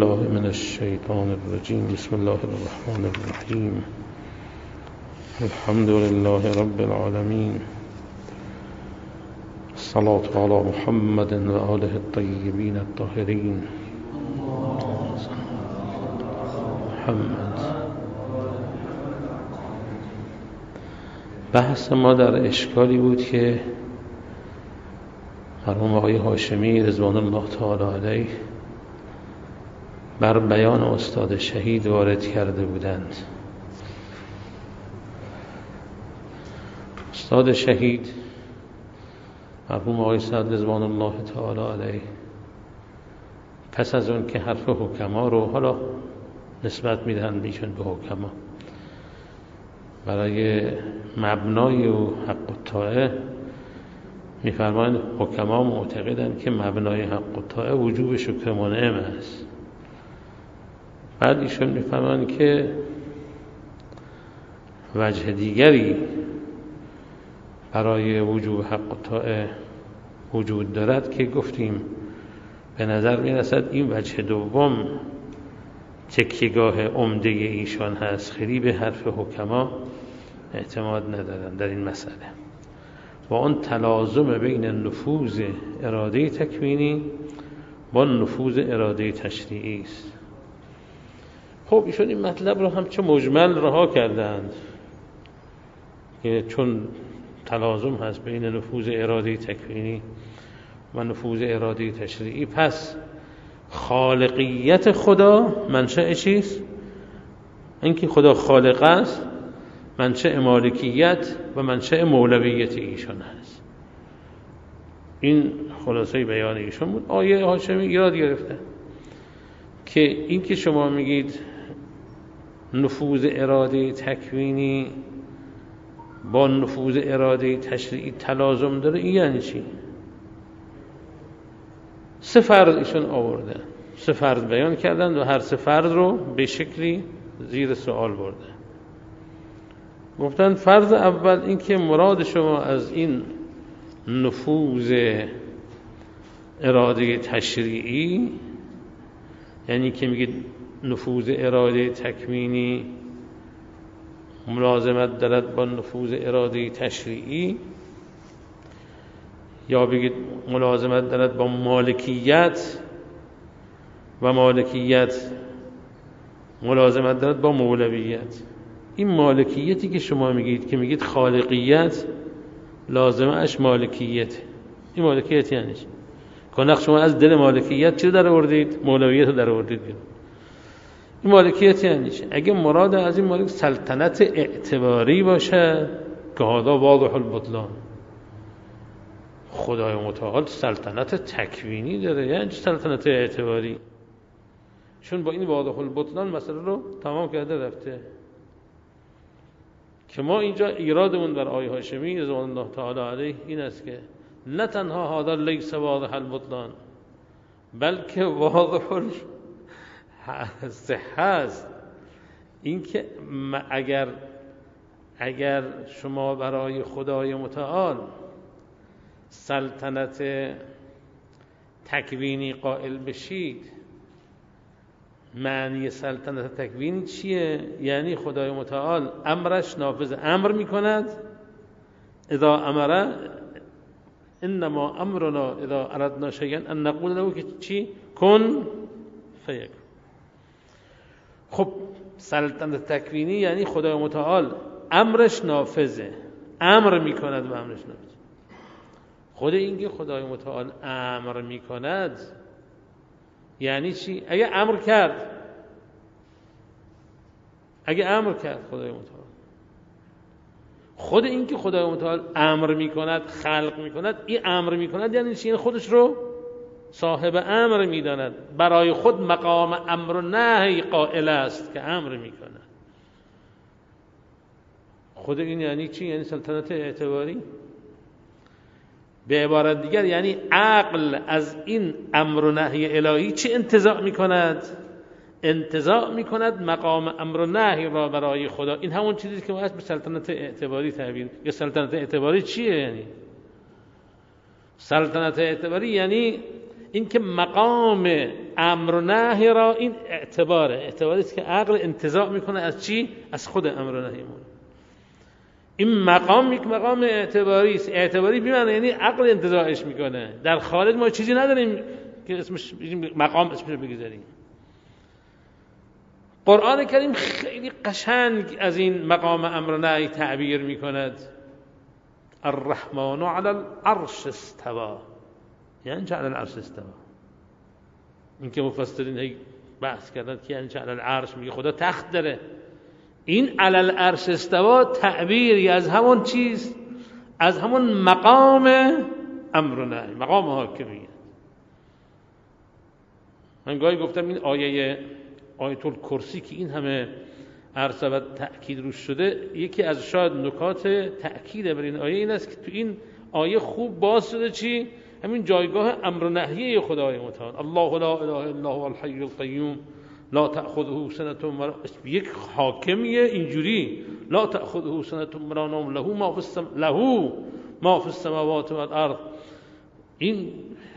بالله من الشیطان الرجیم. بسم الله الرحمن الرحیم. الحمد لله رب العالمین. الصلاة علی محمد و آله الطیبین الطاهرین. محمد. بحث ما در اشکالی بود که مرحوم آقای هاشمی رضوان الله تعالی علیه بر بیان استاد شهید وارد کرده بودند. استاد شهید مرحوم آقای سعد رضوان الله تعالی علیه پس از اون که حرف حکما رو حالا نسبت میدهند بیشون به حکما برای مبنای و حق و طاعه میفرمایند حکما معتقدند که مبنای حق و طاعه وجوب شکر منعم است. بعد ایشون میفرمایند که وجه دیگری برای وجوب حق و طاعه وجود دارد که گفتیم به نظر میرسد این وجه دوم تکیه‌گاه عمده ایشان هست. خیلی به حرف حکما اعتماد ندارن در این مسئله و اون تلازم بین نفوذ اراده تکوینی با نفوذ اراده تشریعی است. خب ایشون این مطلب رو هم چه مجمل رها کردند که چون تلازم هست بین نفوذ اراده تکوینی و نفوذ اراده تشریعی، پس خالقیت خدا منشأ چیست؟ اینکه خدا خالق است، منشأ مالکیت و منشأ مولویت ایشان هست. این خلاصه بیان ایشان بود. آیه هاشمی ایراد گرفته که این که شما میگید نفوذ اراده تکوینی با نفوذ اراده تشریعی تلازم داره، این یعنی چی؟ سه فرض ایشون آورده، سه فرض بیان کردن و هر سه فرض رو به شکلی زیر سوال برده. گفتن فرض اول این که مراد شما از این نفوذ اراده تشریعی، یعنی که میگید نفوذ اراده تکوینی ملازمت دارد با نفوذ اراده تشریعی، یا بگید ملازمت دارد با مالکیت و مالکیت ملازمت دارد با مولویت. این مالکیتی که شما میگید که میگید خالقیت لازمه اش مالکیت، این مالکیت یعنی چی؟ کنق شما از دل مالکیت چی در آوردید؟ مولویت رو در آوردید. این مالکیت یعنی چی؟ اگه مراد از این مالک سلطنت اعتباری باشه که هذا واضح البطلان. خدای متعال سلطنت تکوینی داره، یعنی سلطنت اعتباری؟ چون با این واضح البطلان مسئله رو تمام کرده رفته. که ما اینجا ایرادمون بر آیه هاشمی رضوان الله تعالی علیه این است که نه تنها هذا لیس واضح البطلان بلکه واضح الصحه است. این که اگر شما برای خدای متعال سلطنت تکوینی قائل بشید، معنی سلطنت تکوینی چیه؟ یعنی خدای متعال امرش نافذ امر میکند. اذا امر انما امرنا اذا اردنا شیئا ان نقول له که چی؟ کن فیکون. خب سلطنت تکوینی یعنی خدای متعال امرش نافذه، امر میکند و امرش نافذه. خود اینکه خدای متعال امر میکند یعنی چی؟ اگه امر کرد خدای متعال، خود اینکه خدای متعال امر میکند، خلق میکند، این امر میکند یعنی چی؟ خودش رو صاحب امر میداند، برای خود مقام امر و نهی قائل است که امر میکند. خود این یعنی چی؟ یعنی سلطنت اعتباری. به عبارت دیگر یعنی عقل از این امر و نهی الهی چه انتزاع میکند؟ انتزاع میکند مقام امر و نهی را برای خدا. این همون چیزی که ما اسم سلطنت اعتباری تعبیر. یا سلطنت اعتباری چیه؟ یعنی سلطنت اعتباری یعنی این که مقام امر و نهی را این اعتباری است که عقل انتزاع میکنه از چی؟ از خود امر و نهیمون. این مقام یک مقام اعتباری است. اعتباری بیمعنی یعنی عقل انتزاعش میکنه. در خارج ما چیزی نداریم که اسمش مقام اسمش رو بگذاریم. قرآن کریم خیلی قشنگ از این مقام امر و نهی تعبیر میکند. الرحمن علی العرش استوى. یعنی چه علی العرش استوى؟ این که مفسرین هی بحث کردن که یعنی چه علی العرش، میگه خدا تخت داره. این علی العرش استوى تعبیری از همون چیز، از همون مقام امر و نهی، مقام حاکمیت. من گاهی گفتم این آیه آیت الکرسی که این همه عرض و تأکید روش شده، یکی از شاید نکات تأکید بر این آیه این است که تو این آیه خوب باز شده چی؟ همین جایگاه امر و نهی خدای متعال. الله لا اله الا هو الحی القیوم لا تأخذه سنة ولا یک حاکمیه اینجوری لا تأخذه سنة ولا نوم له ما في السماوات والارض. این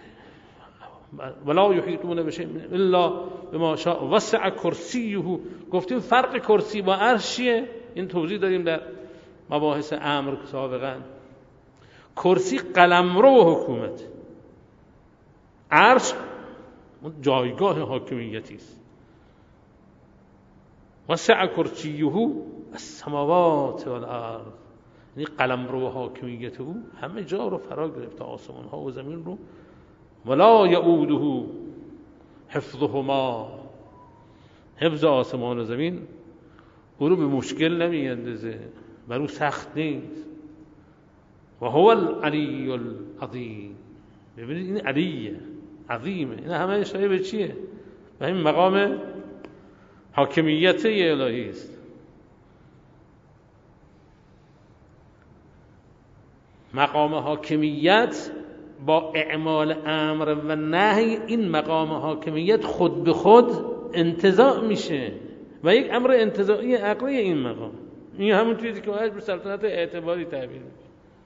ولا یحیطون بشیء الا بما شاء وسع کرسیه. گفتیم فرق کرسی با عرش چیه؟ این توضیح داریم در مباحث امر سابقا. کرسی قلمرو و حکومت، عرش جایگاه حاکمیتی است. وسع کرسیه السماوات والارض، یعنی قلمرو و حاکمیت او همه جا رو فرا گرفت، آسمان ها و زمین رو. ولا یعوده حفظهما، حفظ آسمان و زمین او رو به مشکل نمی اندازه، بر او سخت نیست. و هو العلی العظیم. ببینید این علیه، عظیمه. این همه اشاره به چیه؟ به این مقام حاکمیت الهی است. مقام حاکمیت با اعمال امر و نهی، این مقام حاکمیت خود به خود انتزاع میشه و یک امر انتزاعی عقلی این مقام. این همون چیزی که باید به سلطنت اعتباری تعبیر میکنه.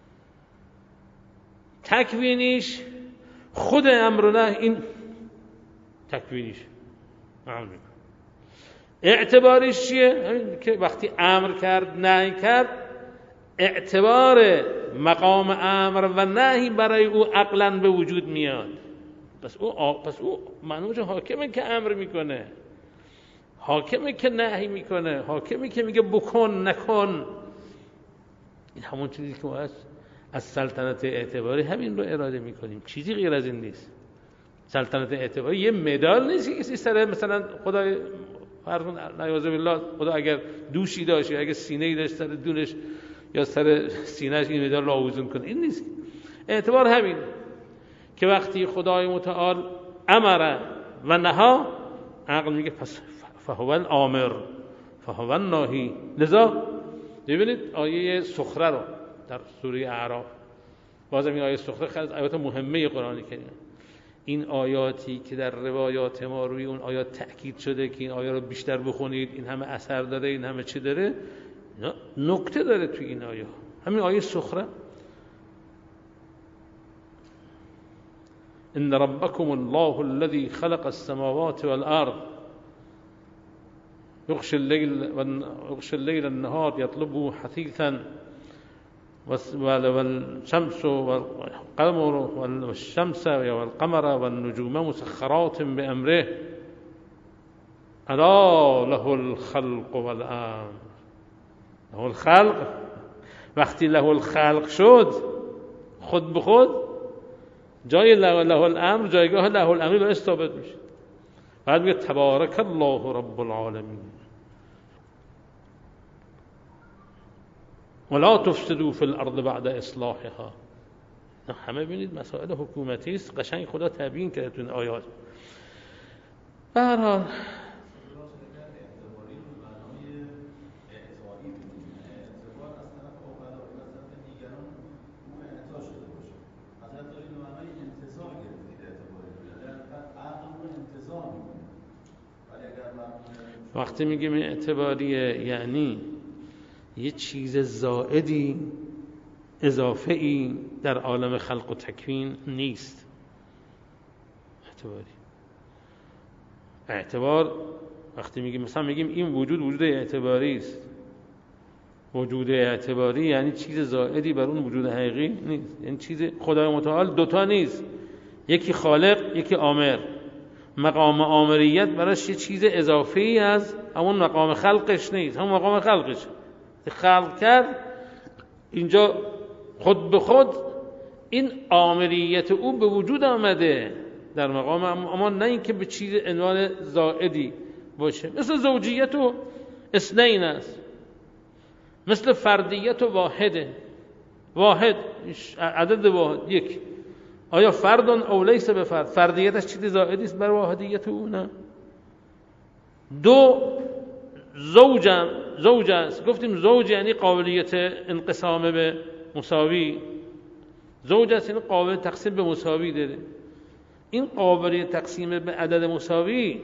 تکوینیش خود امر و نهی، این تکوینیش عمل میکنه. اعتباریش چیه؟ همین که وقتی امر کرد نهی کرد، اعتبار مقام امر و نهی برای او عقلاً به وجود میاد. پس او منوچ حاکمه که امر میکنه، حاکمه که نهی میکنه، حاکمه که میگه بکن نکن. این همون چیزی که ما از سلطنت اعتباری همین رو اراده میکنیم، چیزی غیر از این نیست. سلطنت اعتباری یه مدال نیست که کسی سر مثلا خدای فرض نیاز بالله خدا اگر دوشی داشت یا اگر سینه‌ای داشت سر دونش یا سر سینه‌اش این مدال رو آویزون کنه. این نیست. اعتبار همین که وقتی خدای متعال امر و نها، عقل میگه پس فهو الامر فهو الناهی. لذا ببینید آیه سخره رو در سوره اعراف، بازم این آیه سخره خیلی از آیات مهمه قرآن کریم. این آیاتی که در روایات ما روی اون آیات تأکید شده که این آیه رو بیشتر بخونید، این همه اثر داره، این همه چی داره، نکته داره توی این آیه. همین آیه سخره، ان ربکم الله الذی خلق السماوات والارض یغشی الليل النهار یطلبه حثیثا والشمس والقمر والشمس والقمر والنجوم مسخرات بأمره الا له الخلق والامر. له الخلق، وقتی له الخلق شد خود به خود جای له الامر، جایگاه له الامر بهش ثابت میشه. بعد میگه تبارک الله رب العالمین ولا تفسدوا في الارض بعد اصلاحها. همه ببینید مسائل حکومتی است، قشنگ خدا تبیین کرده تو این آیات. به هر حال وقتی میگیم اعتباریه یعنی یه چیز زائدی اضافه‌ای در عالم خلق و تکوین نیست. اعتبار وقتی میگیم مثلا میگیم این وجود اعتباری است، وجود اعتباری یعنی چیز زائدی بر اون وجود حقیقی نیست. یعنی چیز خدای متعال دوتا نیست، یکی خالق یکی آمر. مقام آمریت براش یه چیز اضافی از همون مقام خلقش نیست، همون مقام خلقش خلق کرد اینجا خود به خود این آمریت او به وجود آمده در مقام، اما نه اینکه به چیز عنوان زائدی باشه. مثل زوجیت و اثنین است، مثل فردیت و واحد عدد واحد یک. آیا فرد او لیس به فرد؟ فردیتش چیز زائدی است بر واحدیت او؟ نه. دو زوج است. گفتیم زوج یعنی قابلیت انقسام به مساوی، زوج است یعنی قابل تقسیم به مساوی داره. این قابلیت تقسیم به عدد مساوی،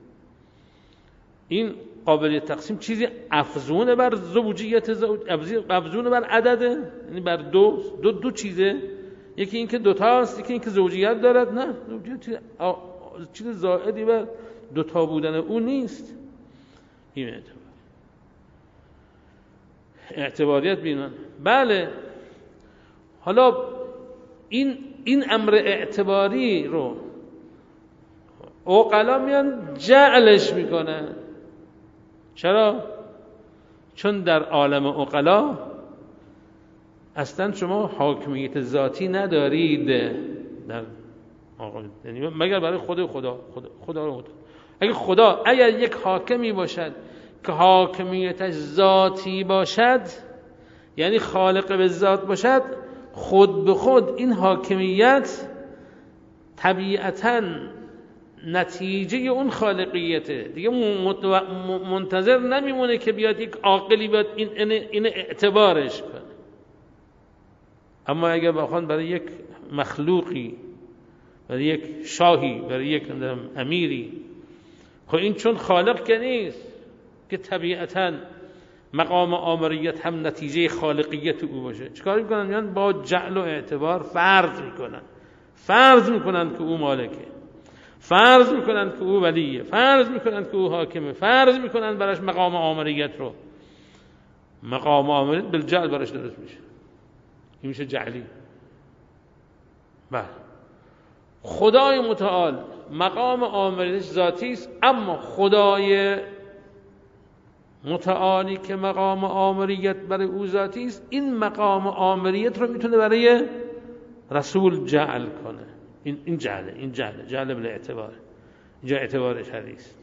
این قابلیت تقسیم چیزی افزونه بر زوجیت زوج، افزونه بر عدده، یعنی بر دو چیزه، یکی اینکه دوتاست، یکی اینکه زوجیت دارد. نه، زوجیت چیز زائدی بر دوتا بودن اون نیست. این اعتباریت بینن. بله، حالا این امر اعتباری رو عقلا میان جعلش میکنن. چرا؟ چون در عالم عقلا اصلا شما حاکمیت ذاتی ندارید در یعنی مگر برای خدا رو. اگر یک حاکمی باشد که حاکمیتش ذاتی باشد، یعنی خالق به ذات باشد، خود به خود این حاکمیت طبیعتاً نتیجه اون خالقیته دیگه. منتظر نمیمونه که بیاد یک عاقلی بیاد این اعتبارش کنه. اما اگر بخوان برای یک مخلوقی، برای یک شاهی، برای یک امیری، خب این چون خالق که نیست که طبیعتاً مقام آمریت هم نتیجه خالقیت او باشه، چیکار میکنن؟ میان با جعل و اعتبار فرض میکنن که او مالکه، فرض میکنن که او ولیه، فرض میکنن که او حاکمه، فرض میکنن براش مقام آمریت رو. مقام آمریت بالجعل براش درست میشه، این میشه جعلی. بله، خدای متعال مقام آمریتش ذاتی است، اما خدای متعالی که مقام آمریت برای او ذاتی است، این مقام آمریت رو میتونه برای رسول جعل کنه. این جعل بلا اعتبار، اینجا اعتبار شرعی است.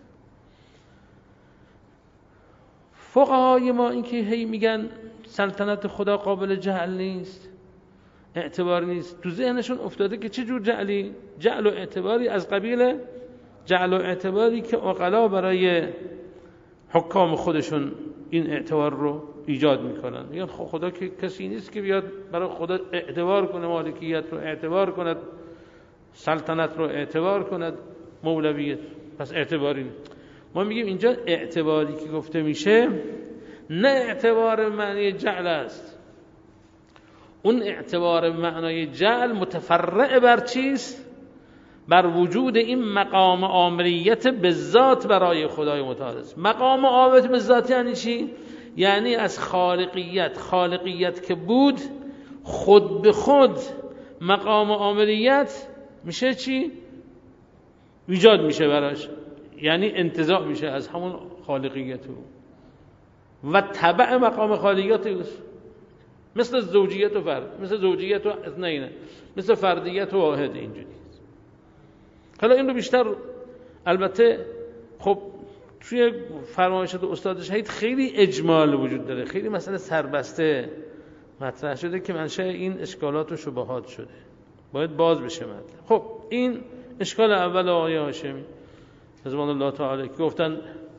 فقهای ما این که هی میگن سلطنت خدا قابل جعل نیست، اعتبار نیست، تو ذهنشون افتاده که چه جور جعلی؟ جعل و اعتباری از قبیل جعل و اعتباری که عقلا برای حکام خودشون این اعتبار رو ایجاد میکنن. میگن خدا که کسی نیست که بیاد برای خدا اعتبار کنه، مالکیت رو اعتبار کند، سلطنت رو اعتبار کند، مولویت، پس اعتباری نیست. ما میگیم اینجا اعتباری که گفته میشه نه اعتبار معنی جعل است. اون اعتبار معنای جعل متفرع بر چیست؟ بر وجود این مقام آمریت به ذات برای خدای متعال است. مقام آمریت به ذات یعنی چی؟ یعنی از خالقیت که بود، خود به خود مقام آمریت میشه چی؟ ایجاد میشه براش، یعنی انتزاع میشه از همون خالقیت و تبع مقام خالقیت اوست. مثل زوجیت و فرد، مثل زوجیت و اثنین، مثل فردیت و واحد. اینجوری. حالا این رو بیشتر البته خب توی فرمایشات استاد شهید خیلی اجمال وجود داره، خیلی مسئله سربسته مطرح شده که منشأ این اشکالات و شبهات شده، باید باز بشه مطلب. خب این اشکال اول آقای هاشمی رضوان الله تعالی که گفتن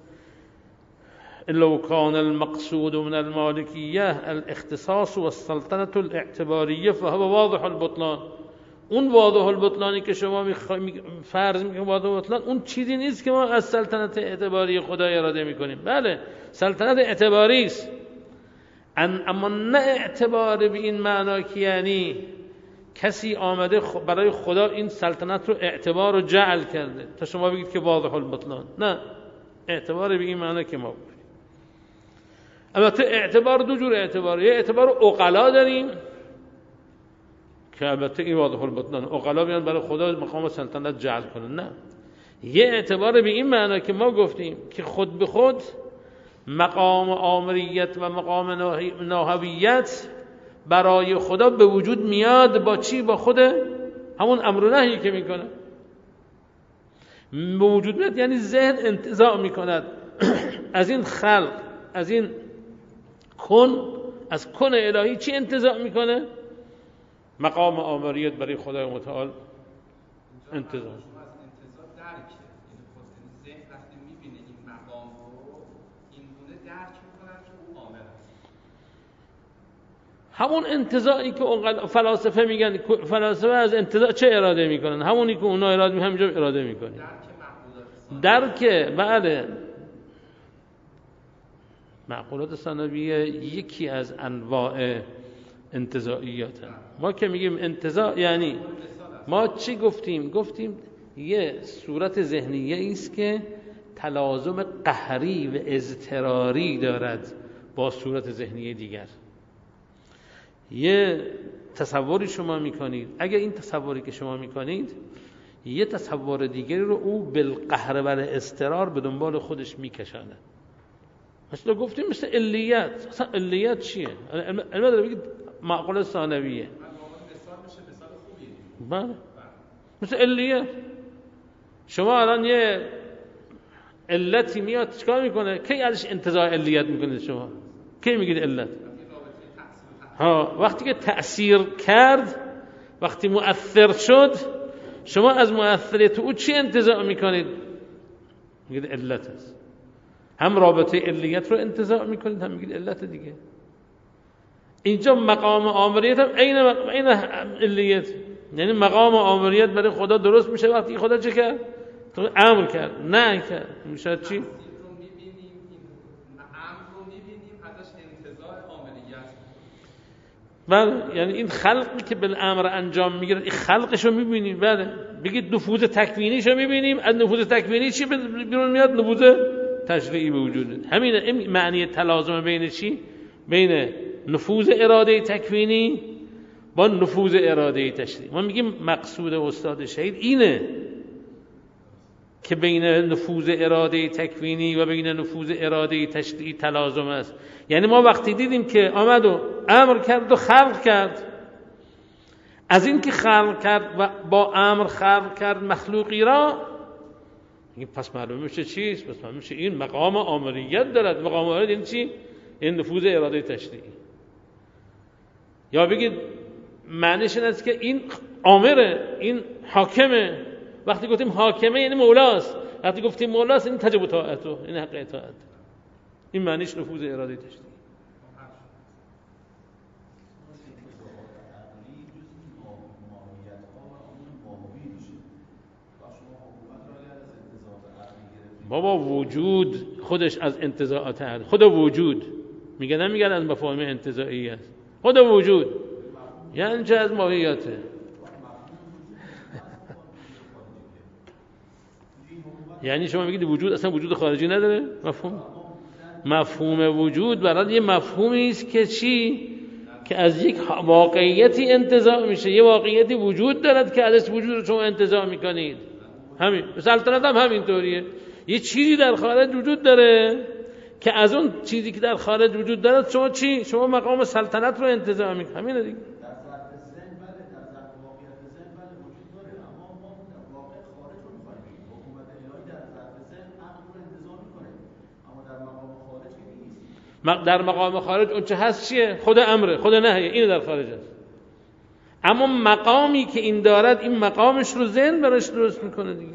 لو كان المقصود من المالكية الاختصاص والسلطنة الاعتبارية فهو واضح البطلان. اون واضح البطلانی که شما فرض میکنید واضح البطلان، اون چیزی نیست که ما از سلطنت اعتباری خدا اراده میکنیم. بله، سلطنت اعتباری است، اما نه اعتبار به این معنا که یعنی کسی آمده برای خدا این سلطنت رو اعتبار و جعل کرده تا شما بگید که واضح البطلان. نه، اعتبار به این معنی که ما بگید. البته اعتبار دو جور اعتبار، یه اعتبار عقلا داریم که البته این واضح البطلان، عقلا بیان برای خدا مقام سلطنت جعل کنن. نه، یه اعتبار به این معنی که ما گفتیم که خود به خود مقام آمریت و مقام ناهویت برای خدا به وجود میاد. با چی؟ با خود همون امر و نهی که میکنه به وجود میاد. یعنی ذهن انتزاع میکند از این خلق، از این کن، از کن الهی. چی انتزاع میکنه؟ مقام آمریت برای خدای متعال انتزاع. همون انتزاعی که فلاسفه میگن، فلاسفه از انتزاع چه اراده میکنن؟ همونی که اونا اراده میکنن همینجا اراده میکنن. درک، بله، معقولات ثانویه یکی از انواع انتزاعیات. ما که میگیم انتزاع یعنی ما چی گفتیم؟ گفتیم یه صورت ذهنیه است که تلازم قهری و اضطراری دارد با صورت ذهنی دیگر. یه تصوری شما میکنید، اگر این تصوری که شما میکنید یه تصور دیگری رو او بالقهر و اضطرار به دنبال خودش میکشانه. مثلا گفتیم مثل علیت. مثلا علیت چیه؟ علمه داره بگید معقوله ثانویه. بله، مثل علیت. شما الان یه علتی میاد چیکار میکنه؟ کی ازش انتزاع علیت میکنید شما؟ کی میگید علت؟ وقتی که تأثیر کرد، وقتی مؤثر شد، شما از مؤثریت او چی انتزاع میکنید؟ میگید علت است. هم رابطه علیت رو انتزاع میکنید، هم میگید علت دیگه. اینجا مقام آمریت هم عین علیت، یعنی مقام آمریت برای خدا درست میشه وقتی خدا چه کرد؟ امر کرد، نه کرد. میشه چی؟ بله، یعنی این خلقی که بالامر انجام میگیره، این خلقش رو میبینیم. بله، بگید نفوذ تکوینیش رو میبینیم. از نفوذ تکوینی چی بیرون میاد؟ نفوذ تشریعی به وجود. همین معنی تلازم بین چی؟ بین نفوذ اراده تکوینی با نفوذ اراده تشریعی. ما میگیم مقصود استاد شهید اینه که بین نفوذ اراده تکوینی و بین نفوذ اراده تشریعی تلازم است. یعنی ما وقتی دیدیم که آمد و امر کرد و خلق کرد، از این که خلق کرد و با امر خلق کرد مخلوقی را، پس معلوم میشه چیست؟ پس معلوم میشه این مقام آمریت دارد. مقام آمریت این چی؟ این نفوذ اراده تشریعی. یا بگید معنیش این است که این آمره، این حاکمه. وقتی گفتیم حاکمه یعنی مولاست. وقتی گفتیم مولاست این تجب طاعته، این حق اطاعت. این معنیش نفوذ اراده تشریعی. بابا وجود خودش از انتزاعات هست. خود وجود میگه، نمیگن از مفاهیم انتزاعی است. خود وجود یعنی چه از ماهیاته. یعنی شما میگید وجود اصلا وجود خارجی نداره؟ مفهوم وجود برای یه مفهومی است که چی؟ که از یک واقعیتی انتزاع میشه. یه واقعیتی وجود دارد که ازش وجود رو شما انتزاع میکنید. همین سلطنت هم همینطوریه. یه چیزی در خارج وجود داره که از اون چیزی که در خارج وجود داره شما چی؟ شما مقام سلطنت رو انتزاع میکنید. همینه دیگه. در مقام خارج اون چه هست چیه؟ خود امره، خود نهیه، این در خارج است. اما مقامی که این دارد، این مقامش رو ذهن براش درست میکنه دیگه.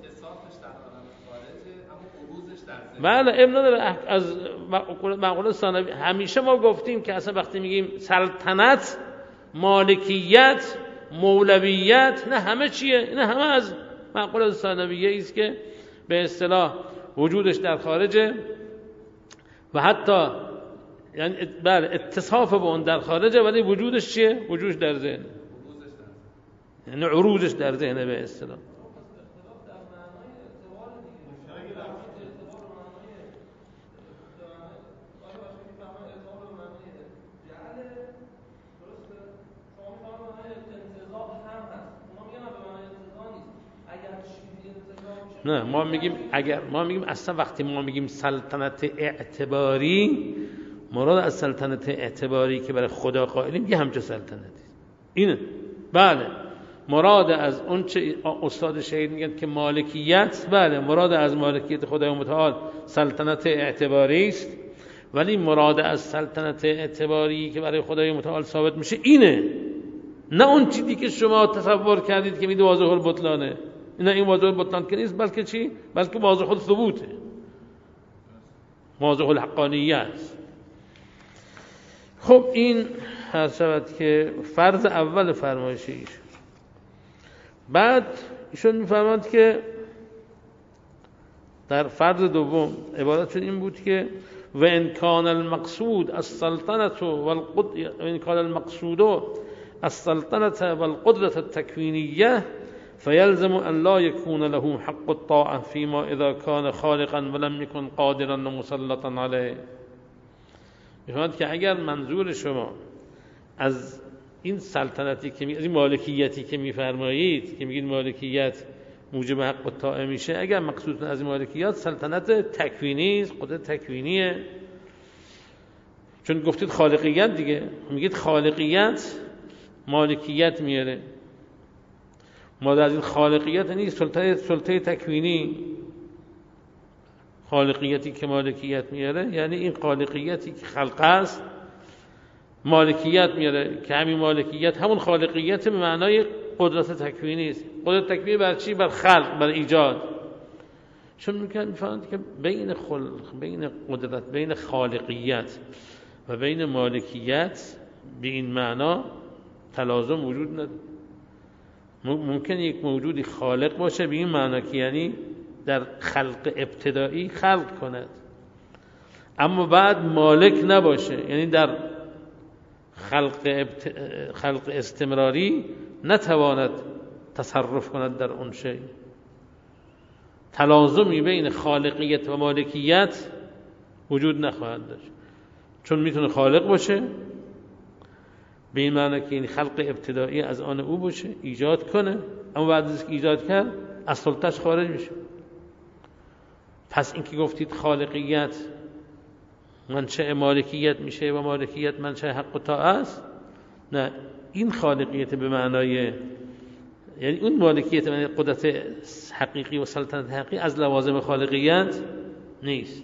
بله، ابن نداره. از معقوله ثانوی همیشه ما گفتیم که اصلا وقتی میگیم سلطنت، مالکیت، مولویت، نه همه چیه؟ نه همه از معقوله ثانویه است که به اصطلاح وجودش در خارجه و حتی یعنی بله اتصاف با اون در خارجه، ولی وجودش چیه؟ وجودش در ذهن. یعنی عروضش در ذهن به اصطلاح. نه ما میگیم اصلا وقتی ما میگیم سلطنت اعتباری، مراد از سلطنت اعتباری که برای خدا قائلیم یه همچه سلطنتی اینه. بله مراد از اون چه استاد شهید میگن که مالکیت، بله مراد از مالکیت خدای متعال سلطنت اعتباری است، ولی مراد از سلطنت اعتباری که برای خدای متعال ثابت میشه اینه، نه اون چیزی که شما تصور کردید که میگه واضح البطلانه. نه این واضح البطلان که نیست، بلکه چی؟ بلکه واضح الثبوته، واضح الحقانیت. خب این هر شود که فرض اول فرمایش ایشون. بعد ایشون میفرماند که در فرض دوم عبارتشون این بود که و ان کان المقصود السلطنه والقدره، و ان کان المقصود السلطنه والقدره التكوينيه فيلزم ان لا يكون له حق الطاعه فيما اذا كان خالقا ولم يكن قادرا مسلطا عليه. می‌فرماید که اگر منظور شما از این سلطنتی که از این مالکیتی که می‌فرمایید که میگید مالکیت موجب حق الطاعه میشه، اگر مقصود از این مالکیت سلطنت تکوینی است، قدرت تکوینیه، چون گفتید خالقیت دیگه، میگید خالقیت مالکیت میاره، ما از این خالقیت نیست، سلطه تکوینی. خالقیتی که مالکیت میاره یعنی این خالقیتی که خلق است مالکیت میاره، که همین مالکیت همون خالقیت به معنای قدرت تکوینی است. قدرت تکوینی بر چی؟ بر خلق، بر ایجاد. چون میفهمند که بین قدرت، بین خالقیت و بین مالکیت به این معنا تلازم وجود نداره. ممکن یک موجودی خالق باشه به این معنا که یعنی در خلق ابتدایی خلق کند، اما بعد مالک نباشه، یعنی در خلق استمراری نتواند تصرف کند در اون شی. تلازمی بین خالقیت و مالکیت وجود نخواهد داشت، چون میتونه خالق باشه به این معنی که این خلق ابتدایی از آن او باشه، ایجاد کنه، اما بعد از که ایجاد کرد از سلطه‌اش خارج میشه. پس این که گفتید خالقیت منشأ مالکیت میشه و مالکیت منشأ حق و طاعه است، نه، این خالقیت به معنای یعنی اون مالکیت معنی قدرت حقیقی و سلطنت حقیقی از لوازم خالقیت نیست.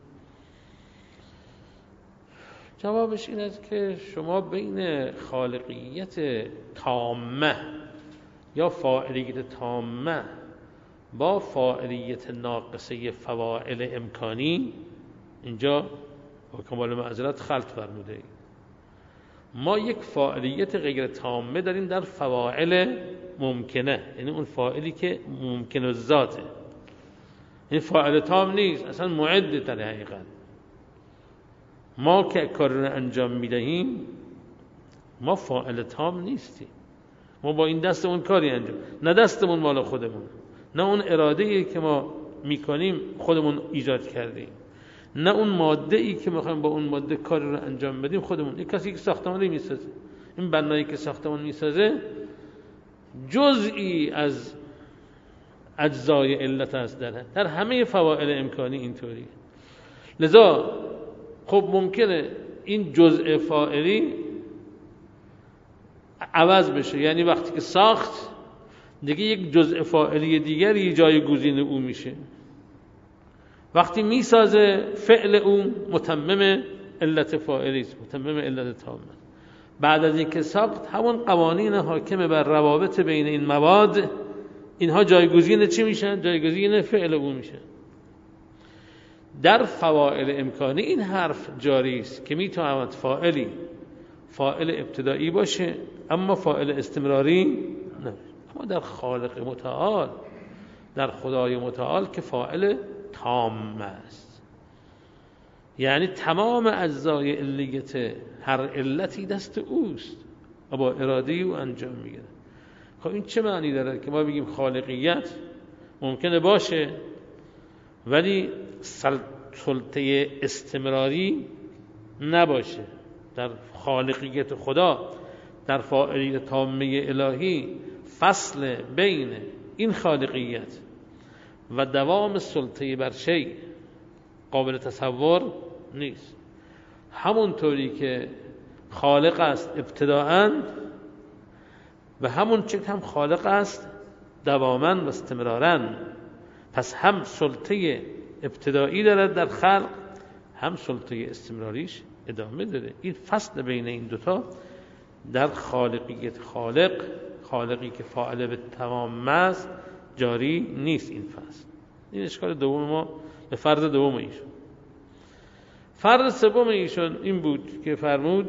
جوابش این است که شما بین خالقیت تامه یا فاعلیت تامه با فاعلیت ناقصه فواعل امکانی، اینجا با کمال معذرت خلط فرموده اید. ما یک فاعلیت غیر تامه داریم در فواعل ممکنه، یعنی اون فاعلی که ممکن الذاته، این فاعل تام نیست، اصلا معد در حقیقت. ما که کار رو انجام میدهیم ما فاعل تام نیستیم، ما با این دستمون کاری انجام، نه دستمون مال خودمون، نه اون اراده‌ای که ما میکنیم خودمون ایجاد کردیم، نه اون ماده‌ای که میخوایم با اون ماده کار رو انجام بدیم خودمون. این کسی که ساختمانی میسازه، این بنایی که ساختمان میسازه جزئی از اجزای علت است در همه فواعل امکانی اینطوریه. لذا خب ممکنه این جزء فاعلی عوض بشه، یعنی وقتی که ساخت دیگه یک جزء فاعلی دیگری جایگزین او میشه. وقتی میسازه فعل او متمم علت فاعلی است، متمم علت تامه. بعد از اینکه ساخت همون قوانین حاکم بر روابط بین این مواد، اینها جایگزین چی میشن؟ جایگزین فعل او میشن. در فواعل امکانی این حرف جاری است که میتواند فاعل ابتدایی باشه اما فاعل استمراری نه. اما در خالق متعال، در خدای متعال که فاعل تام است، یعنی تمام اجزای علیت هر علتی دست اوست و با اراده او انجام میگیره. خب این چه معنی داره که ما بگیم خالقیت ممکنه باشه ولی سلطه استمراری نباشه؟ در خالقیت خدا، در فاعلیت تامه الهی، فصل بین این خالقیت و دوام سلطه بر شیء قابل تصور نیست. همونطوری که خالق است ابتداءً و همون چه هم خالق است دواما و استمراراً، پس هم سلطه ابتدایی دارد در خلق، هم سلطه استمراریش ادامه داره. این فصل بین این دوتا در خالقیت خالقی که فاعل به تمام است جاری نیست. این فصل، این اشکال دوم ما به فرض دوم ایشون. فرض سوم ایشون این بود که فرمود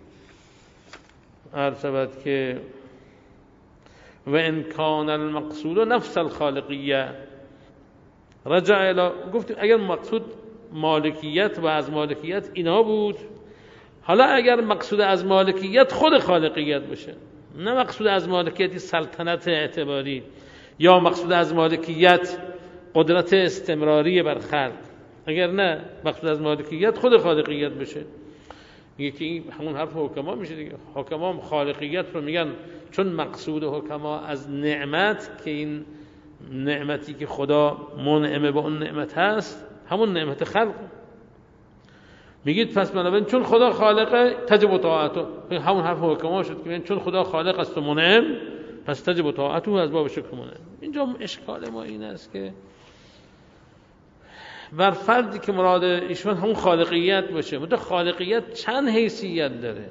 عرض شود که و ان کان المقصود نفس الخالقیه رجع الی، گفتیم اگر مقصود مالکیت و از مالکیت اینا بود، حالا اگر مقصود از مالکیت خود خالقیت باشه، نه مقصود از مالکیت سلطنت اعتباری یا مقصود از مالکیت قدرت استمراری بر خلق، اگر نه مقصود از مالکیت خود خالقیت بشه، یکی همون حرف حکما میشه دیگه. حکما خالقیت رو میگن چون مقصود حکما از نعمت، که این نعمتی که خدا منعمه به اون نعمت هست همون نعمت خلق، میگید پس بنابراین چون خدا خالقه تجب طاعته، همون حرف حکما شد که چون خدا خالق است و منعم پس تجب طاعته از باب شکر منعم. اینجا اشکال ما این است که بر فردی که مراد ایشون همون خالقیت باشه، مطلب خالقیت چند حیثیت داره.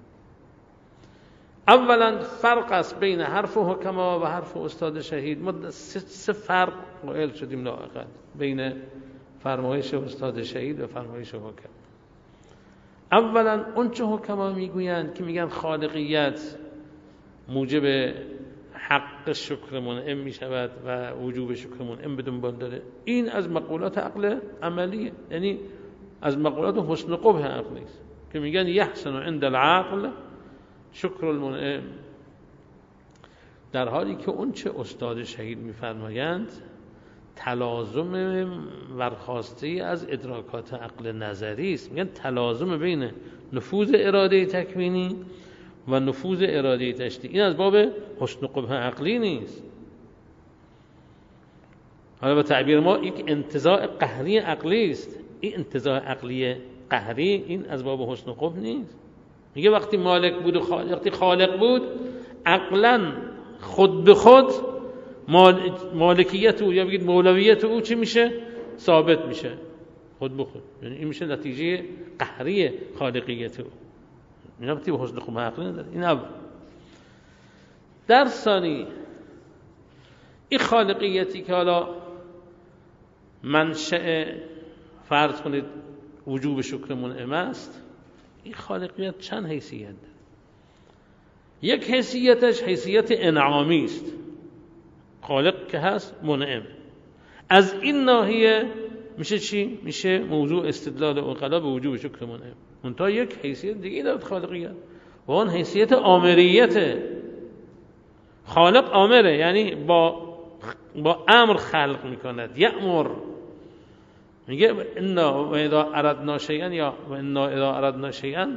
اولا فرق است بین حرف حکما و حرف استاد شهید. ما سه فرق قائل شدیم لااقل بین فرمایش استاد شهید و فرمایش حکم. اولا اون چه حکما میگویند که میگن خالقیت موجب حق شکر منعم میشود و وجوب شکر منعم بدون بال داره، این از مقولات عقل عملیه، یعنی از مقولات حسن قبح عقلی است که میگن یحسن عند العقل شکر المنعم، در حالی که اون چه استاد شهید میفرمایند تلازم برخواسته از ادراکات عقل نظری است. میگن تلازم بین نفوذ اراده تکوینی و نفوذ اراده تشریعی، این از باب حسن قبح عقلی نیست. حالا به تعبیر ما یک انتزاع قهری عقلی است. این انتزاع عقلی قهری این از باب حسن قبح نیست. میگه وقتی مالک بود و وقتی خالق بود عقلا خود به خود مالکیت او یا بگید مولویت او چی میشه؟ ثابت میشه خود به خود، یعنی این میشه نتیجه قهری خالقیت او. این وقتی به حسن قبح عقلی نداره. این اول. در ثانی این خالقیتی که حالا منشأ فرض کنید وجوب شکر منعم است، این خالقیت چند حیثیت داره. یک حیثیتش حیثیت انعامی است، خالق که هست منعم، از این ناحیه میشه چی؟ میشه موضوع استدلال عقلا به وجوب شکر منعم. منتها یک حیثیت دیگه داره خالقیت و اون حیثیت آمریت. خالق آمره، یعنی با امر خلق میکند، یأمر. میگه انا و اذا اردنا شیئا یا و انا اذا اردنا شیئا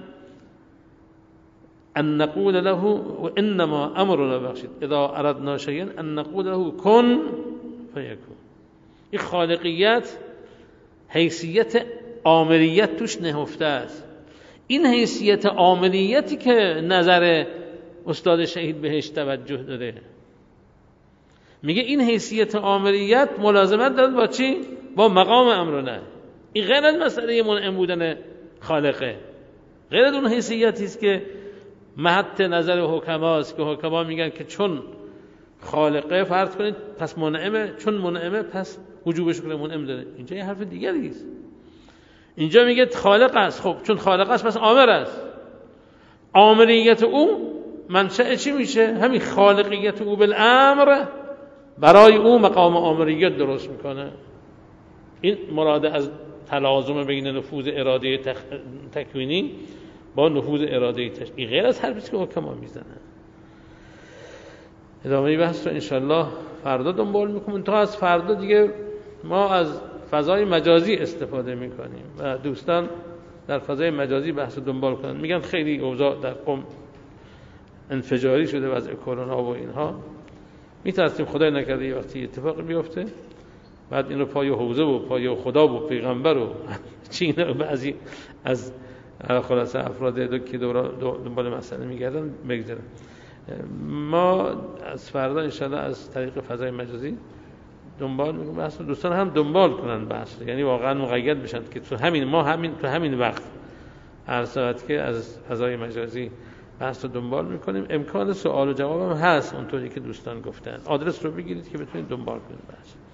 ان نقول له و انما امرنا بخشید اذا اردنا شیئا ان نقول له کن فیکون. این خالقیت حیثیت آمریت توش نهفته است. این حیثیت آمریتی که نظر استاد شهید بهش توجه داره، میگه این حیثیت آمریت ملازمت داره با چی؟ با مقام امرونه. این غیر از مسئله منعم بودن خالقه، غیر از اون حیثیتی است که محط نظر حکماست که حکما میگن که چون خالقه فرض کنید پس منعمه، چون منعمه پس وجوب شکر منعم داره. اینجا یه حرف دیگری است. اینجا میگه خالق است، خب چون خالق است پس آمر است. آمریت او منشأ چی میشه؟ همین خالقیت او بالامر برای او مقام آمریت درست میکنه. این مراد از تلازم بین نفوذ اراده تکوینی با نفوذ اراده تشریعی، غیر از حرفی که حکما میزنن. ادامه بحث رو انشالله فردا دنبال میکنیم. تا از فردا دیگه ما از فضای مجازی استفاده میکنیم و دوستان در فضای مجازی بحث رو دنبال کنن. میگن خیلی اوضاع در قم انفجاری شده وضع کرونا و اینها، میترسیم خدای نکرده یه وقتی اتفاقی بیفته بعد این رو پای حوزه و پای خدا و پیغمبر و چین و بعضی از خلاصه افراد که دنبال مسئله میگردن بگذارن. ما از فردا انشاءالله از طریق فضای مجازی دنبال میکنیم بحث. دوستان هم دنبال کنن بحث، یعنی واقعا مقید بشن که تو همین وقت هر ساعت که از فضای مجازی بحث رو دنبال میکنیم. امکان سوال و جواب هم هست اونطوری که دوستان گفتن. آدرس رو بگیرید که بتونید دنبال کنید بحث.